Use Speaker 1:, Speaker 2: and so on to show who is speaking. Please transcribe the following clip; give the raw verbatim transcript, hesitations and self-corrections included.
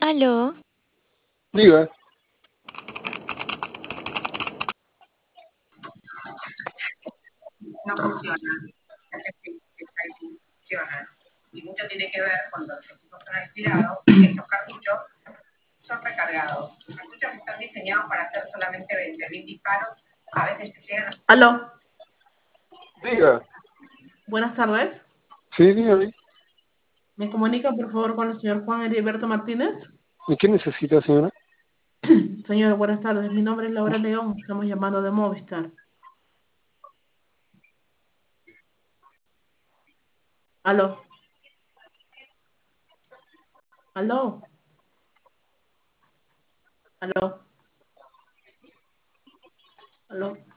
Speaker 1: Aló,
Speaker 2: Diga,
Speaker 3: No funciona. Las actividades funcionan. Y mucho tiene que ver con los equipos son alquilados, y estos cartuchos son recargados. Los cartuchos están diseñados para hacer solamente veinte mil disparos. A veces te llegan. Aló,
Speaker 2: diga.
Speaker 3: buenas tardes.
Speaker 2: Sí, dígame.
Speaker 3: ¿Me comunica por favor con el señor Juan Heriberto Martínez?
Speaker 2: ¿Y qué necesita, señora?
Speaker 3: Señor, buenas tardes. Mi nombre es Laura León. Estamos llamando de Movistar. Aló. Aló. Aló. Aló.